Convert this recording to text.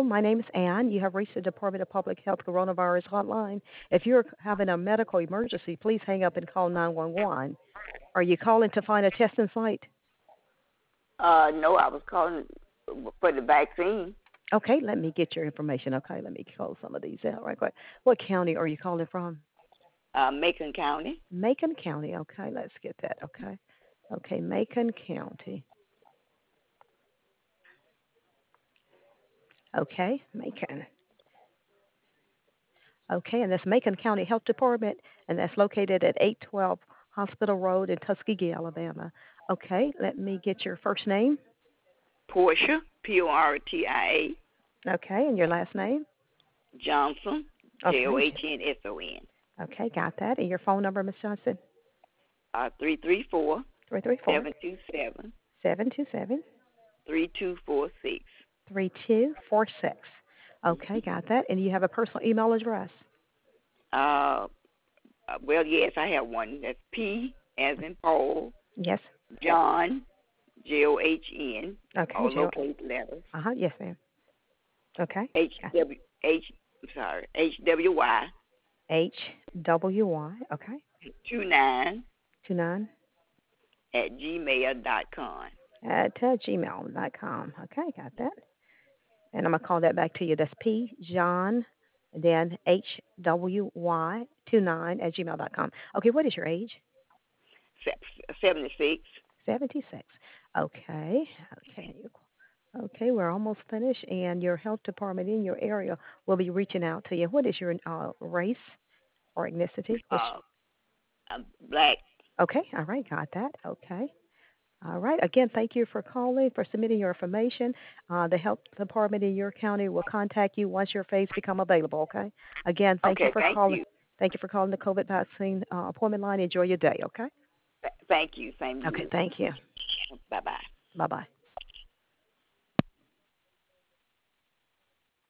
My name is Ann. You have reached the Department of Public Health Coronavirus Hotline. If you're having a medical emergency, please hang up and call 911. Are you calling to find a testing site? No, I was calling for the vaccine. Okay, let me get your information. Okay, let me call some of these out right quick. What county are you calling from? Macon County. Macon County. Okay, let's get that. Okay. Okay, Macon County. Okay, Macon. Okay, and that's Macon County Health Department, and that's located at 812 Hospital Road in Tuskegee, Alabama. Okay, let me get your first name. Portia, Portia. Okay, and your last name? Johnson, Okay. Johnson. Okay, got that. And your phone number, Miss Johnson? 334 334 727 727 3246. 3246. Okay, got that. And you have a personal email address? Well, yes, I have one. That's P as in Paul. Yes. John, John. Okay. All lowercase letters. Yes, ma'am. Okay. HWY. HWY. Okay. 29 29 at gmail.com. at gmail.com. Okay, got that. And I'm going to call that back to you. That's P. John, then HWY29 at gmail.com. Okay, what is your age? 76. 76. Okay. Okay, we're almost finished, and your health department in your area will be reaching out to you. What is your race or ethnicity? Black. Okay, all right, got that. Okay. All right. Again, thank you for calling, for submitting your information. The health department in your county will contact you once your phase become available. Okay. Again, thank you for calling. You. Thank you for calling the COVID vaccine appointment line. Enjoy your day. Okay. Thank you. Same to you. Okay. Thank you. Bye bye. Bye bye.